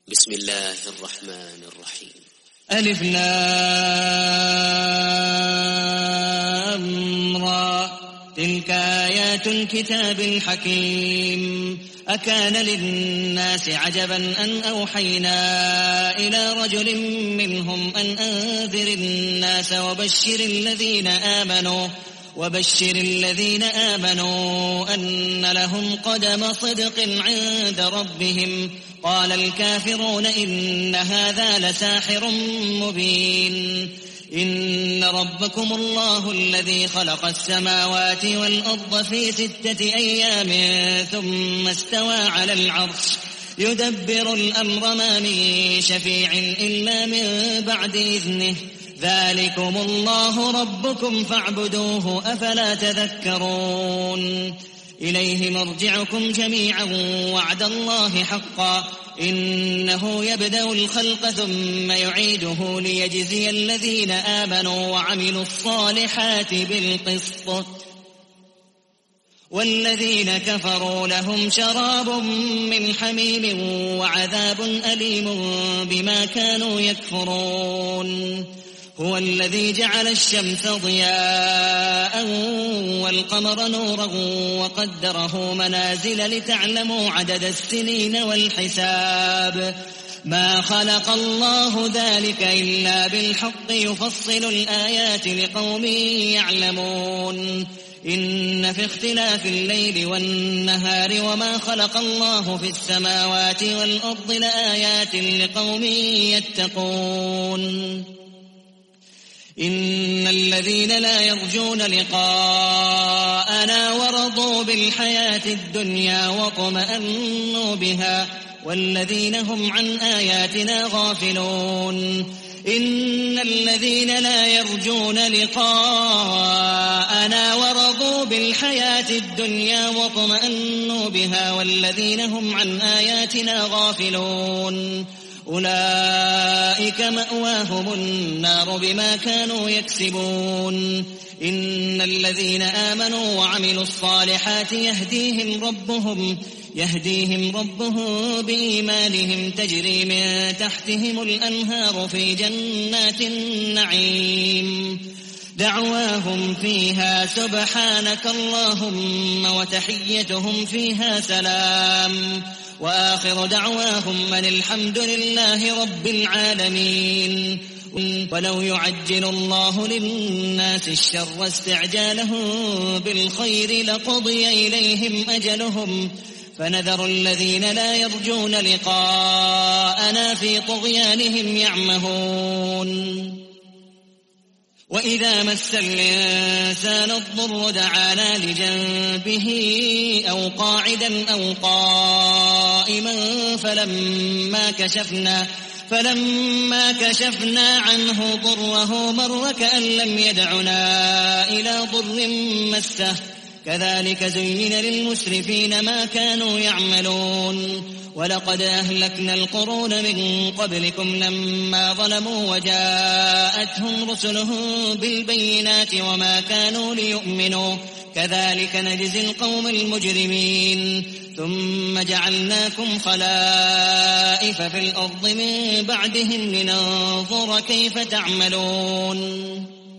بسم الله الرحمن الرحيم. ألف لام را تلك آيات الكتاب الحكيم. أكان للناس عجبا أن أوحينا إلى رجل منهم أن أنذر الناس وبشر الذين آمنوا أن لهم قدم صدق عند ربهم. قال الكافرون إن هذا لساحر مبين. إن ربكم الله الذي خلق السماوات والأرض في 6 أيام ثم استوى على العرش يدبر الأمر ما من شفيع إلا من بعد إذنه. ذلكم الله ربكم فاعبدوه أفلا تذكرون. إليه مرجعكم جميعا وعد الله حقا إنه يبدأ الخلق ثم يعيده ليجزي الذين آمنوا وعملوا الصالحات بالقسط والذين كفروا لهم شراب من حميم وعذاب أليم بما كانوا يكفرون. هو الذي جعل الشمس ضياء والقمر نورا وقدره منازل لتعلموا عدد السنين والحساب. ما خلق الله ذلك إلا بالحق يفصل الآيات لقوم يعلمون. إن في اختلاف الليل والنهار وما خلق الله في السماوات والأرض لآيات لقوم يتقون. إن الذين لا يرجون لقاءنا ورضوا بالحياة الدنيا واطمأنوا بها والذين هم عن آياتنا غافلون. إن الذين لا يرجون لقاءنا ورضوا بالحياة الدنيا واطمأنوا بها والذين هم عن آياتنا غافلون أولئك مأواهم النار بما كانوا يكسبون. إن الذين آمنوا وعملوا الصالحات يهديهم ربهم بإيمانهم تجري من تحتهم الأنهار في جنات النعيم. دعواهم فيها سبحانك اللهم وتحيتهم فيها سلام وآخر دعواهم من الحمد لله رب العالمين. ولو يعجل الله للناس الشر استعجالهم بالخير لقضي إليهم أجلهم فنذر الذين لا يرجون لقاءنا في طغيانهم يعمهون. وإذا مس الإنسان الضر دعانا لجنبه أو قاعدا أو قائما فلما كشفنا عنه ضره مر كأن لم يدعنا إلى ضر مسه. كذلك زين للمسرفين ما كانوا يعملون. ولقد أهلكنا القرون من قبلكم لما ظلموا وجاءتهم رسلهم بالبينات وما كانوا ليؤمنوا كذلك نجزي القوم المجرمين. ثم جعلناكم خلائف في الأرض من بعدهم لننظر كيف تعملون.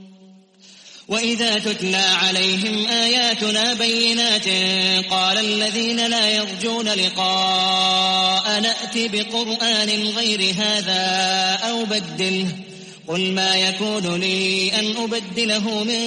وإذا تتلى عليهم آياتنا بينات قال الذين لا يرجون لقاء نأتي بقرآن غير هذا أو بدله قل ما يكون لي أن أبدله من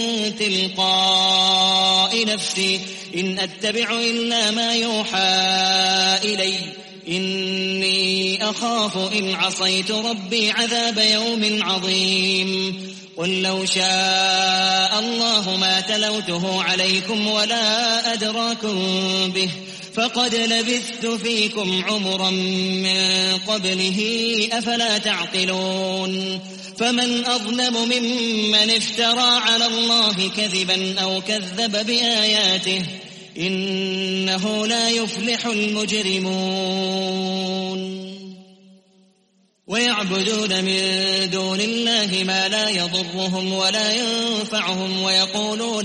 تلقاء نفسي إن أتبع إلا ما يوحى إلي إني أخاف إن عصيت ربي عذاب يوم عظيم. قل لو شاء الله ما تلوته عليكم ولا أدراكم به فقد لبثت فيكم عمرا من قبله أفلا تعقلون. فمن أظلم ممن افترى على الله كذبا أو كذب بآياته إنه لا يفلح المجرمون. ويعبدون من دون الله ما لا يضرهم ولا ينفعهم ويقولون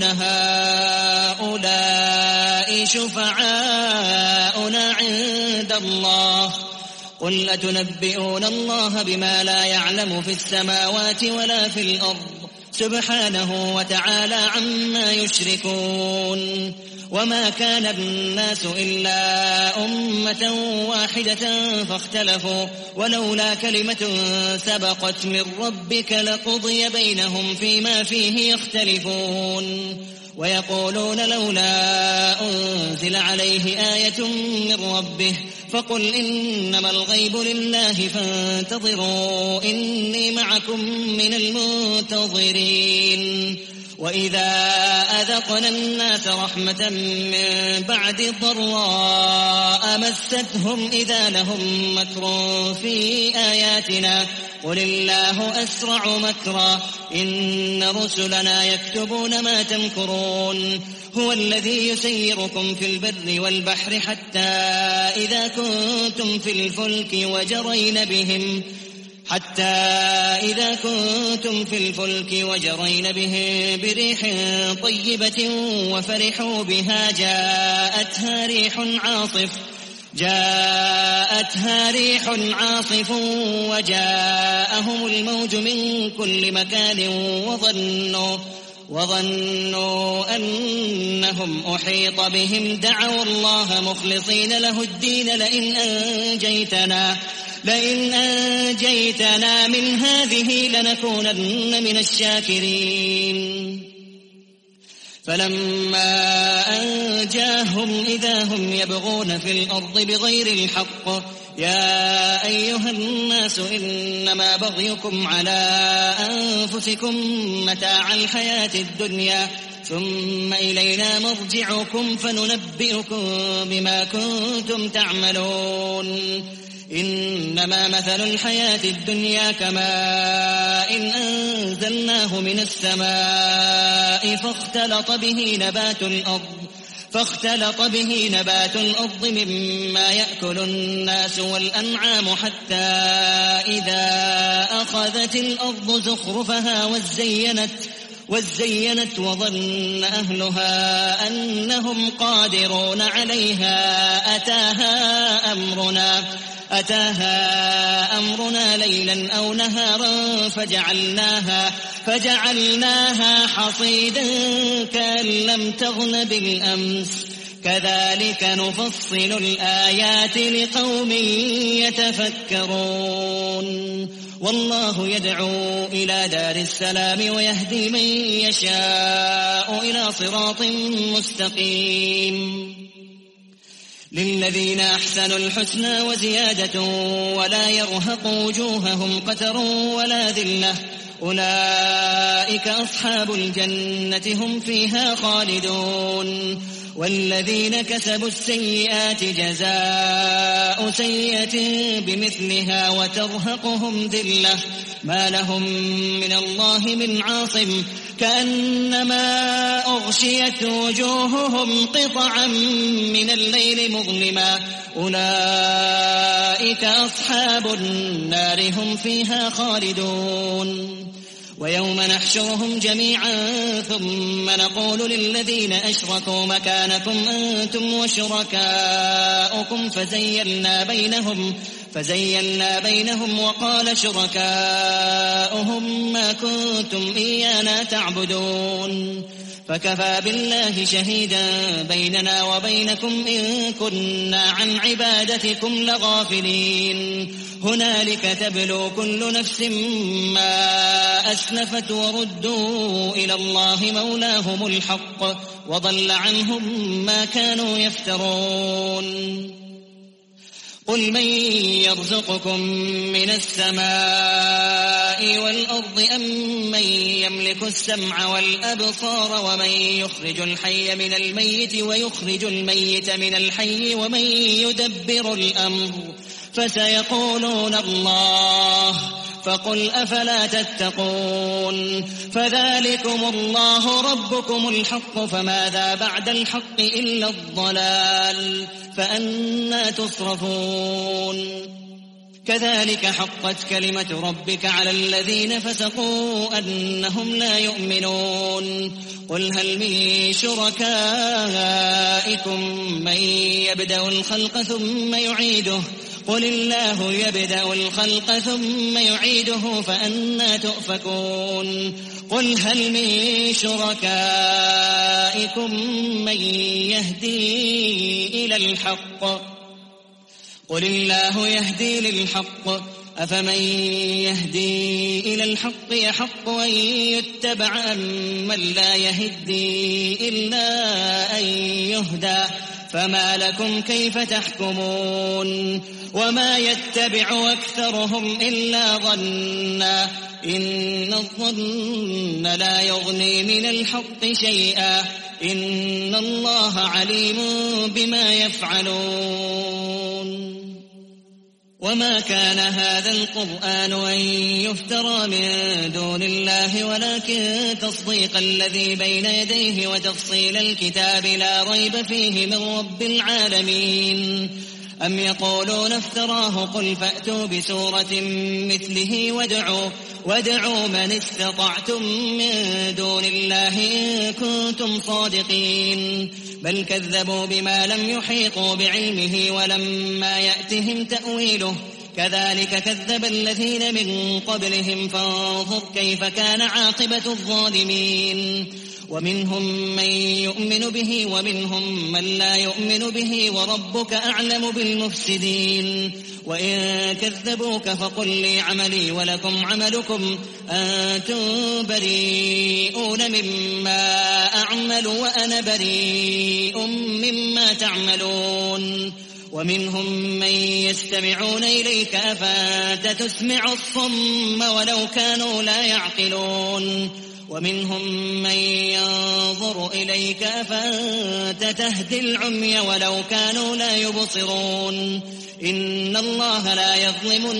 هؤلاء شفعاؤنا عند الله قل أتنبئون الله بما لا يعلم في السماوات ولا في الأرض سبحانه وتعالى عما يشركون وما كان الناس إلا أمة واحدة فاختلفوا ولولا كلمة سبقت من ربك لقضي بينهم فيما فيه يختلفون ويقولون لولا أنزل عليه آية من ربه فقل إنما الغيب لله فانتظروا إني معكم من المنتظرين وإذا أذقنا الناس رحمة من بعد ضراء مستهم إذا لهم مكر في آياتنا قل الله أسرع مكرا إن رسلنا يكتبون ما تمكرون هو الذي يسيركم في البر والبحر حتى إذا كنتم في الفلك وجرين بهم بريح طيبة وفرحوا بها جاءتها ريح عاصف وجاءهم الموج من كل مكان وظنوا أنهم أحيط بهم دعوا الله مخلصين له الدين لئن أنجيتنا من هذه لنكونن من الشاكرين فلما أنجاهم إذا هم يبغون في الأرض بغير الحق يا أيها الناس إنما بغيكم على أنفسكم متاع الحياة الدنيا ثم إلينا مرجعكم فننبئكم بما كنتم تعملون إنما مثل الحياة الدنيا كماء إن أنزلناه من السماء فاختلط به نبات الأرض مما يأكل الناس والأنعام حتى إذا أخذت الأرض زخرفها وزينت وظن أهلها أنهم قادرون عليها أتاها أمرنا ليلا أو نهارا فجعلناها حصيدا كأن لم تغن بالأمس كذلك نفصل الآيات لقوم يتفكرون والله يدعو إلى دار السلام ويهدي من يشاء إلى صراط مستقيم للذين أحسنوا الحسنى وزيادة ولا يرهق وجوههم قتر ولا ذلة أولئك أصحاب الجنة هم فيها خالدون والذين كسبوا السيئات جزاء سيئة بمثلها وترهقهم ذلة ما لهم من الله من عاصم كأنما أغشيت وجوههم قطعا من الليل مظلما أولئك أصحاب النار هم فيها خالدون ويوم نحشرهم جميعا ثم نقول للذين أشركوا مكانكم أنتم وشركاؤكم فزيلنا بينهم وقال شركاؤهم ما كنتم إيانا تعبدون فكفى بالله شهيدا بيننا وبينكم إن كنا عن عبادتكم لغافلين هنالك تبلو كل نفس ما أسلفت وردوا إلى الله مولاهم الحق وضل عنهم ما كانوا يفترون قل من يرزقكم من السماء والأرض أم من يملك السمع والأبصار ومن يخرج الحي من الميت ويخرج الميت من الحي ومن يدبر الأمر فسيقولون الله فقل أفلا تتقون فذلكم الله ربكم الحق فماذا بعد الحق إلا الضلال فأنى تصرفون كذلك حقت كلمة ربك على الذين فسقوا أنهم لا يؤمنون قل هل من شركائكم من يبدأ الخلق ثم يعيده قل الله يبدأ الخلق ثم يعيده فأنى تؤفكون قل هل من شركائكم من يهدي إلى الحق قل الله يهدي للحق أفمن يهدي إلى الحق يحق أن يتبع أمن لا يهدي إلا أن يهدى فما لكم كيف تحكمون وما يتبع أكثرهم إلا ظنا إن الظن لا يغني من الحق شيئا إن الله عليم بما يفعلون وما كان هذا القرآن أن يفترى من دون الله ولكن تصديق الذي بين يديه وتفصيل الكتاب لا ريب فيه من رب العالمين أم يقولون افتراه قل فأتوا بسورة مثله وادعوا من استطعتم من دون الله إن كنتم صادقين بل كذبوا بما لم يحيطوا بعلمه ولما يأتهم تأويله كذلك كذب الذين من قبلهم فانظر كيف كان عاقبة الظالمين ومنهم من يؤمن به ومنهم من لا يؤمن به وربك أعلم بالمفسدين وإن كذبوك فقل لي عملي ولكم عملكم أنتم بريئون مما أعمل وأنا بريء مما تعملون ومنهم من يستمعون إليك أفأنت تسمع الصم ولو كانوا لا يعقلون ومنهم من ينظر إليك أفأنت تهدي العمي ولو كانوا لا يبصرون إن الله لا يظلم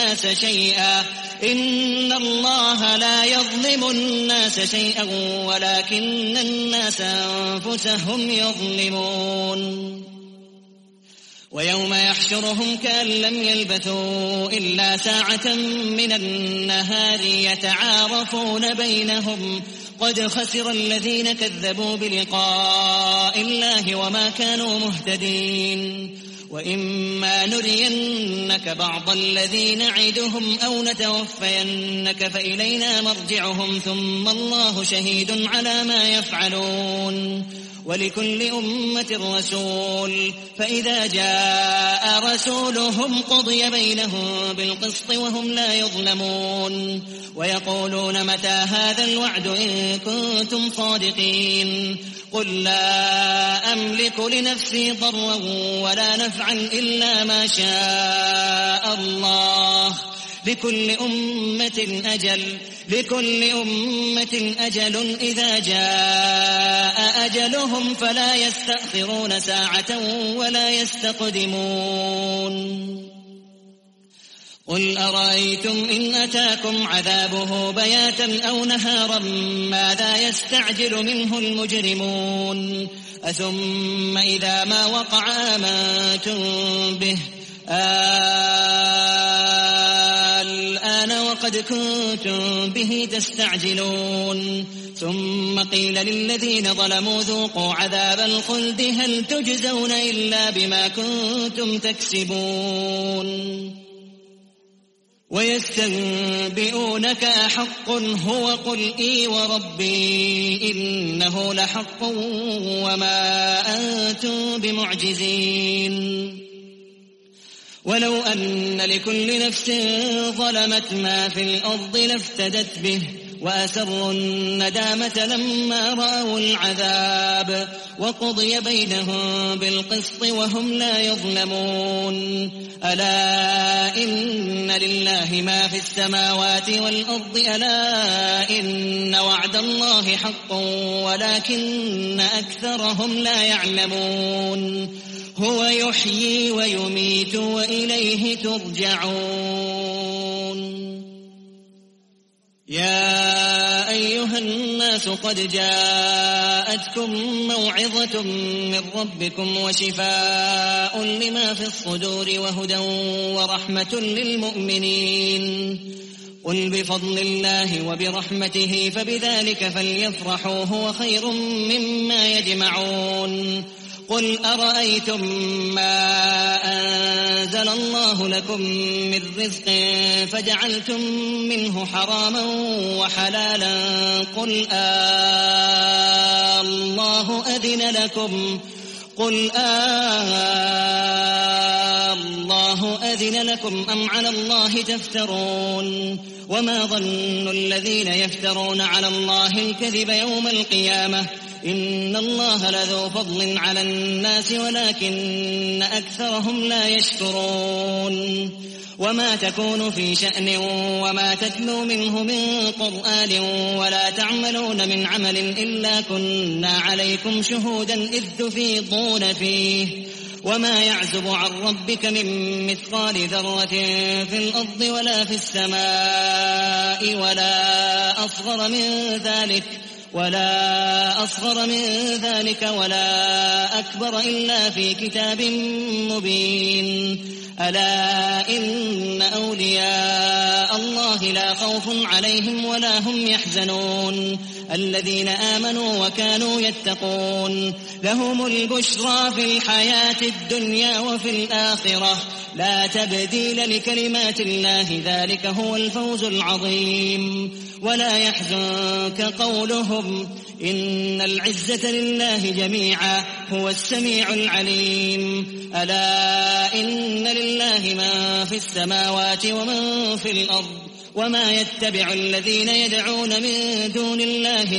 الناس شيئا ولكن الناس أنفسهم يظلمون ويوم يحشرهم كأن لم يلبثوا إلا ساعة من النهار يتعارفون بينهم قد خسر الذين كذبوا بلقاء الله وما كانوا مهتدين وإما نرينك بعض الذي نعدهم أو نتوفينك فإلينا مرجعهم ثم الله شهيد على ما يفعلون ولكل أمة رسول فإذا جاء رسولهم قضي بينهم بالقسط وهم لا يظلمون ويقولون متى هذا الوعد إن كنتم صادقين قل لا أملك لنفسي ضرا ولا نفعا إلا ما شاء الله لكل أمة أجل إذا جاء أجلهم فلا يستأخرون ساعة ولا يستقدمون قل أرأيتم إن أتاكم عذابه بياتا أو نهارا ماذا يستعجل منه المجرمون أثم إذا ما وقع آمنتم به الآن وقد كنتم به تستعجلون ثم قيل للذين ظلموا ذوقوا عذاب الخلد هل تجزون إلا بما كنتم تكسبون ويستنبئونك أحق هو قل إي وربي إنه لحق وما أنتم بمعجزين ولو أن لكل نفس ظلمت ما في الأرض لافتدت به وأسروا الندامة لما رأوا العذاب وقضي بينهم بالقسط وهم لا يظلمون ألا إن لله ما في السماوات والأرض ألا إن وعد الله حق ولكن أكثرهم لا يعلمون هو يحيي ويميت وإليه ترجعون يا أيها الناس قد جاءتكم موعظة من ربكم وشفاء لما في الصدور وهدى ورحمة للمؤمنين قل بفضل الله وبرحمته فبذلك فليفرحوا هو خير مما يجمعون قل أرأيتم ما أنزل الله لكم من رزق فجعلتم منه حراما وحلالا قل الله أذن لكم الله أذن لكم أم على الله تفترون وما ظن الذين يفترون على الله الكذب يوم القيامة إن الله لذو فضل على الناس ولكن أكثرهم لا يشكرون وما تكون في شأن وما تتلو منه من قرآن ولا تعملون من عمل إلا كنا عليكم شهودا إذ تفيضون فيه وما يعزب عن ربك من مثقال ذرة في الأرض ولا في السماء ولا أصغر من ذلك ولا أكبر إلا في كتاب مبين ألا إن أولياء الله لا خوف عليهم ولا هم يحزنون الذين آمنوا وكانوا يتقون لهم البشرى في الحياة الدنيا وفي الآخرة لا تبديل لكلمات الله ذلك هو الفوز العظيم ولا يحزنك قولهم إن العزة لله جميعا هو السميع العليم ألا إن لله من في السماوات ومن في الأرض وما يتبع الذين يدعون من دون الله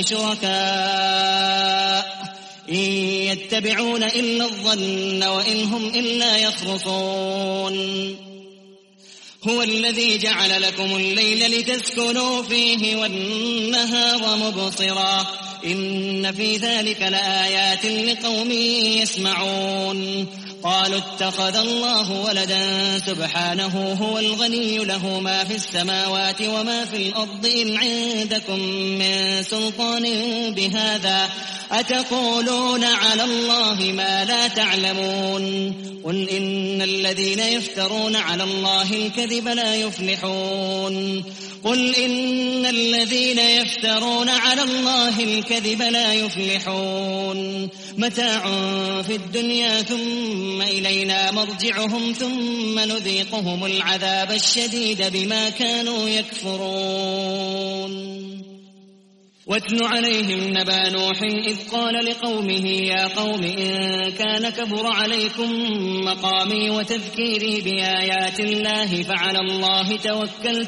شركاء إن يتبعون إلا الظن وإن هم إلا يخرصون هو الذي جعل لكم الليل لتسكنوا فيه والنهار مبصرا إن في ذلك لآيات لقوم يسمعون قالوا اتخذ الله ولدا سبحانه هو الغني له ما في السماوات وما في الأرض إن عندكم من سلطان بهذا أتقولون على الله ما لا تعلمون قل إن الذين يفترون على الله الكذب لا يفلحون متاع في الدنيا ثم إلينا مرجعهم ثم نذيقهم العذاب الشديد بما كانوا يكفرون واتل عليهم نبأ نوح إذ قال لقومه يا قوم إن كان كبر عليكم مقامي وتذكيري بآيات الله فعلى الله توكلت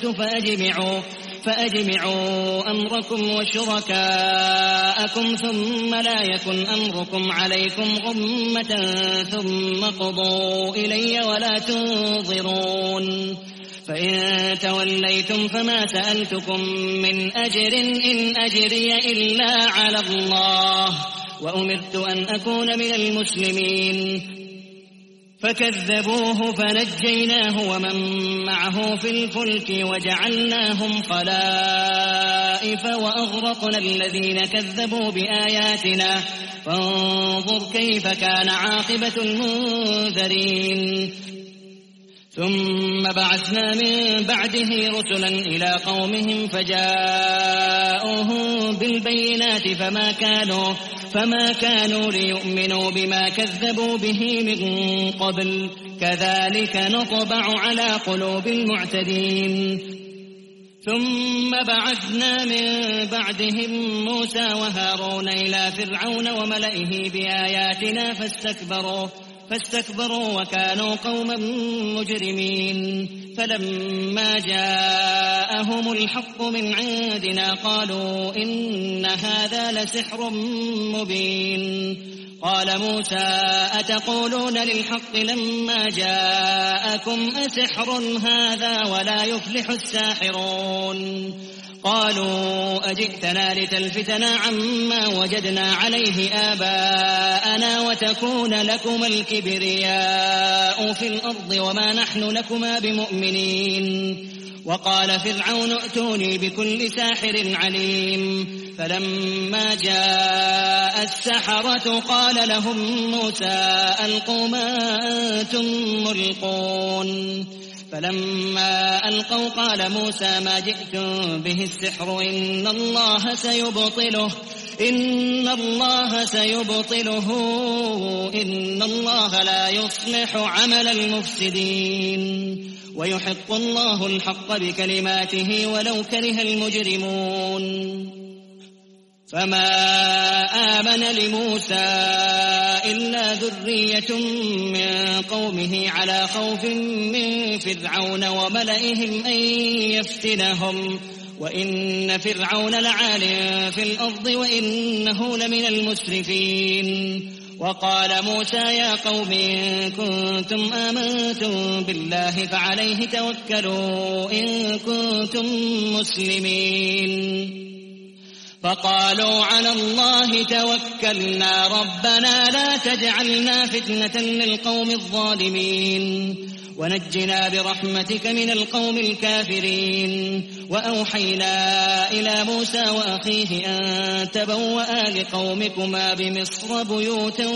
فأجمعوا أمركم وشركاءكم ثم لا يكن أمركم عليكم غمة ثم قضوا إلي ولا تنظرون فإن توليتم فما سألتكم من أجر إن أجري إلا على الله وأمرت أن أكون من المسلمين فكذبوه فنجيناه ومن معه في الفلك وجعلناهم خلائف وأغرقنا الذين كذبوا بآياتنا فانظر كيف كان عاقبة المنذرين ثم بعثنا من بعده رسلا إلى قومهم فجاءوهم بالبينات فما كانوا ليؤمنوا بما كذبوا به من قبل كذلك نطبع على قلوب المعتدين ثم بعثنا من بعدهم موسى وهارون إلى فرعون وملئه بآياتنا فاستكبروا وكانوا قوما مجرمين فلما جاءهم الحق من عندنا قالوا إن هذا لسحر مبين قال موسى أتقولون للحق لما جاءكم أسحر هذا ولا يفلح الساحرون قالوا أجئتنا لتلفتنا عما وجدنا عليه آباءنا وتكون لكما الكبرياء في الأرض وما نحن لكما بمؤمنين وقال فرعون ائتوني بكل ساحر عليم فلما جاء السحرة قال لهم موسى ألقوا ما أنتم ملقون فلما ألقوا قال موسى ما جئتم به السحر إن الله إن الله سيبطله إن الله لا يصلح عمل المفسدين ويحق الله الحق بكلماته ولو كره المجرمون فما آمن لموسى إلا ذرية من قومه على خوف من فرعون وملئهم أن يفتنهم وإن فرعون لعال في الأرض وإنه لمن المسرفين وقال موسى يا قوم إن كنتم آمنتم بالله فعليه توكلوا إن كنتم مسلمين فقالوا على الله توكلنا ربنا لا تجعلنا فتنة للقوم الظالمين ونجنا برحمتك من القوم الكافرين وأوحينا إلى موسى وأخيه أن تبوأ لقومكما بمصر بيوتا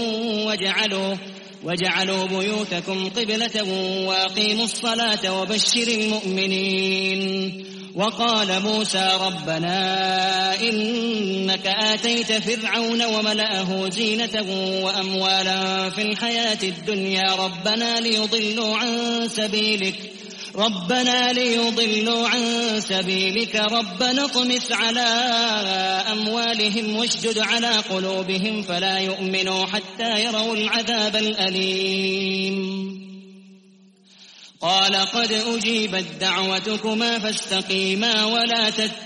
وجعلوا بيوتكم قبلة وأقيموا الصلاة وبشر المؤمنين وقال موسى ربنا إنك آتيت فرعون وملأه زينة وأموالا في الحياة الدنيا ربنا ليضلوا عن سبيلك ربنا اطمس على أموالهم واشدد على قلوبهم فلا يؤمنوا حتى يروا العذاب الأليم قال قد أجيبت دعوتكما فاستقيما ولا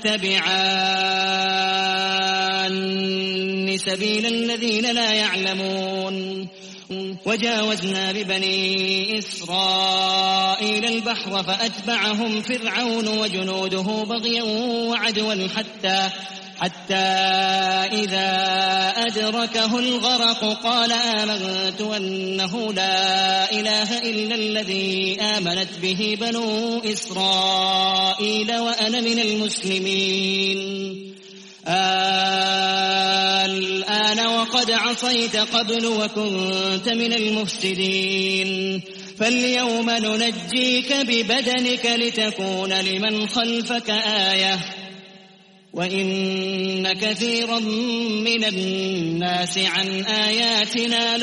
تتبعان سبيل الذين لا يعلمون وجاوزنا ببني إسرائيل البحر فأتبعهم فرعون وجنوده بغيا وعدوا حتى إذا أدركه الغرق قال آمنت أنه لا إله إلا الذي آمنت به بنو إسرائيل وأنا من المسلمين الآن وقد عصيت قبل وكنت من المفسدين فاليوم ننجيك ببدنك لتكون لمن خلفك آية وإن كثيرا من الناس عن آياتنا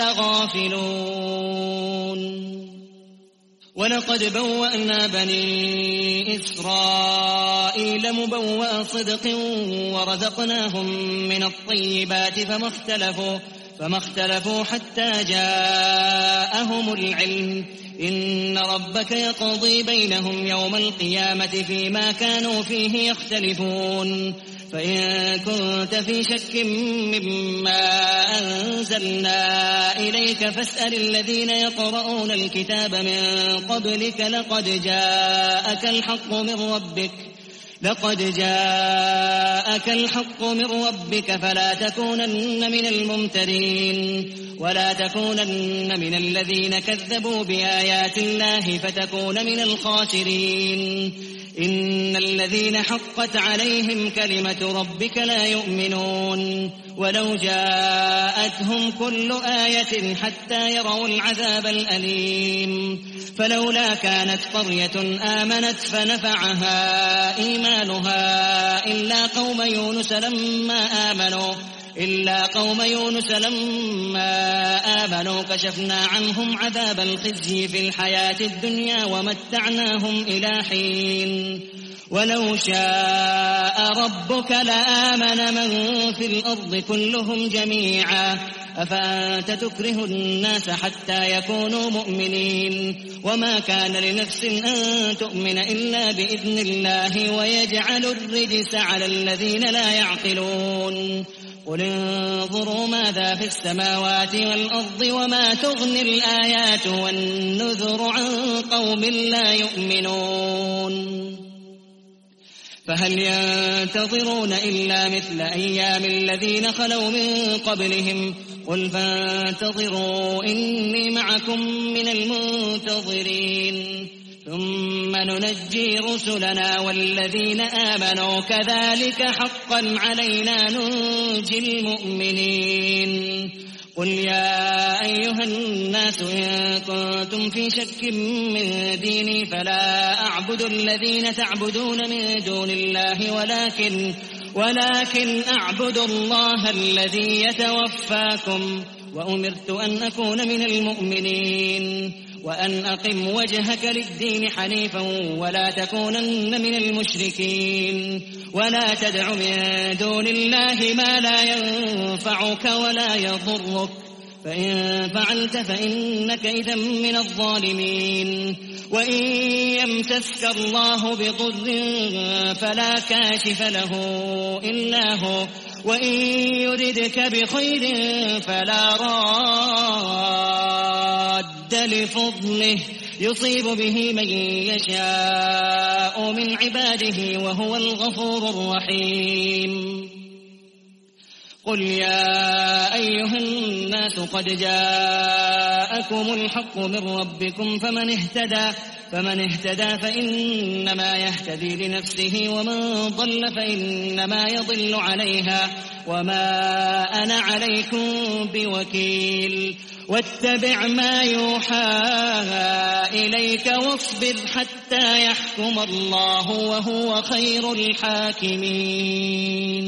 لغافلون ولقد بوأنا بني إسرائيل مبوأ صدق ورزقناهم من الطيبات فما اختلفوا حتى جاءهم العلم إن ربك يقضي بينهم يوم القيامة فيما كانوا فيه يختلفون فإن كنت في شك مما أنزلنا إليك فاسأل الذين يقرؤون الكتاب من قبلك لقد جاءك الحق من ربك فلا تكونن من الممترين ولا تكونن من الذين كذبوا بآيات الله فتكون من الخاسرين إن الذين حقت عليهم كلمة ربك لا يؤمنون ولو جاءتهم كل آية حتى يروا العذاب الأليم فلولا كانت قرية آمنت فنفعها إيمانها إلا قوم يونس لما آمنوا كشفنا عنهم عذاب الخزي في الحياة الدنيا ومتعناهم إلى حين ولو شاء ربك لآمن من في الأرض كلهم جميعا أفأنت تكره الناس حتى يكونوا مؤمنين وما كان لنفس أن تؤمن إلا بإذن الله ويجعل الرجس على الذين لا يعقلون قل انظروا ماذا في السماوات والأرض وما تغني الآيات والنذر عن قوم لا يؤمنون فهل ينتظرون إلا مثل أيام الذين خلوا من قبلهم قل فانتظروا إني معكم من المنتظرين ثم ننجي رسلنا والذين آمنوا كذلك حقا علينا ننجي المؤمنين قل يا أيها الناس إن كنتم في شك من ديني فلا أعبد الذين تعبدون من دون الله ولكن أعبد الله الذي يتوفاكم وأمرت أن أكون من المؤمنين وأن أقم وجهك للدين حنيفا ولا تكونن من المشركين ولا تدع من دون الله ما لا ينفعك ولا يضرك فإن فعلت فإنك إذا من الظالمين وإن يمسسك الله بضر فلا كاشف له إلا هو وإن يردك بخير فلا راد لفضله يصيب به من يشاء من عباده وهو الغفور الرحيم قل يا أيها الناس قد جاءكم الحق من ربكم فمن اهتدى فإنما يهتدي لنفسه ومن ضل فإنما يضل عليها وما أنا عليكم بوكيل واتبع ما يوحى إليك واصبر حتى يحكم الله وهو خير الحاكمين